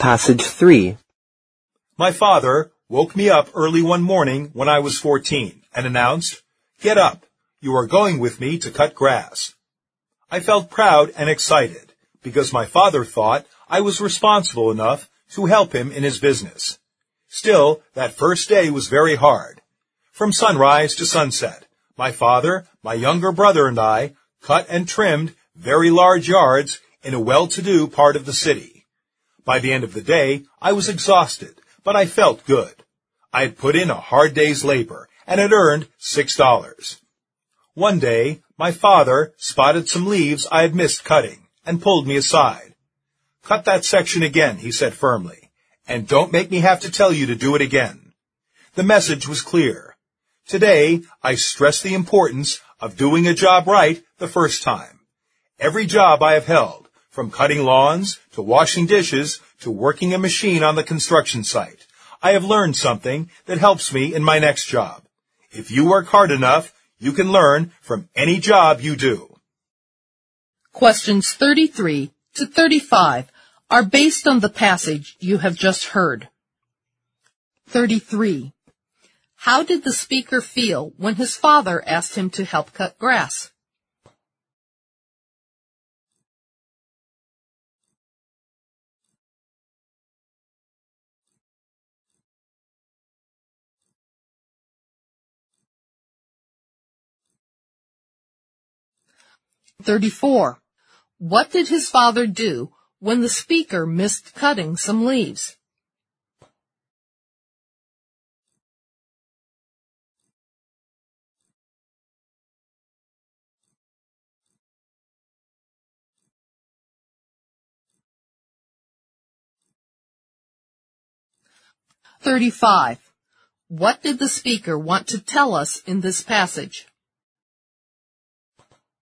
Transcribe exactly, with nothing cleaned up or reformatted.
Passage three. My father woke me up early one morning when I was fourteen and announced, "Get up, you are going with me to cut grass." I felt proud and excited because my father thought I was responsible enough to help him in his business. Still, that first day was very hard. From sunrise to sunset, my father, my younger brother, and I cut and trimmed very large yards in a well-to-do part of the city. By the end of the day, I was exhausted, but I felt good. I had put in a hard day's labor and had earned six dollars. One day, my father spotted some leaves I had missed cutting and pulled me aside. "Cut that section again," he said firmly, "and don't make me have to tell you to do it again." The message was clear. Today, I stress the importance of doing a job right the first time. Every job I have held, from cutting lawns to washing dishes to working a machine on the construction site, I have learned something that helps me in my next job. If you work hard enough, you can learn from any job you do. Questions thirty-three to thirty-five are based on the passage you have just heard. thirty-three. How did the speaker feel when his father asked him to help cut grass? thirty-four. What did his father do when the speaker missed cutting some leaves? thirty-five. What did the speaker want to tell us in this passage?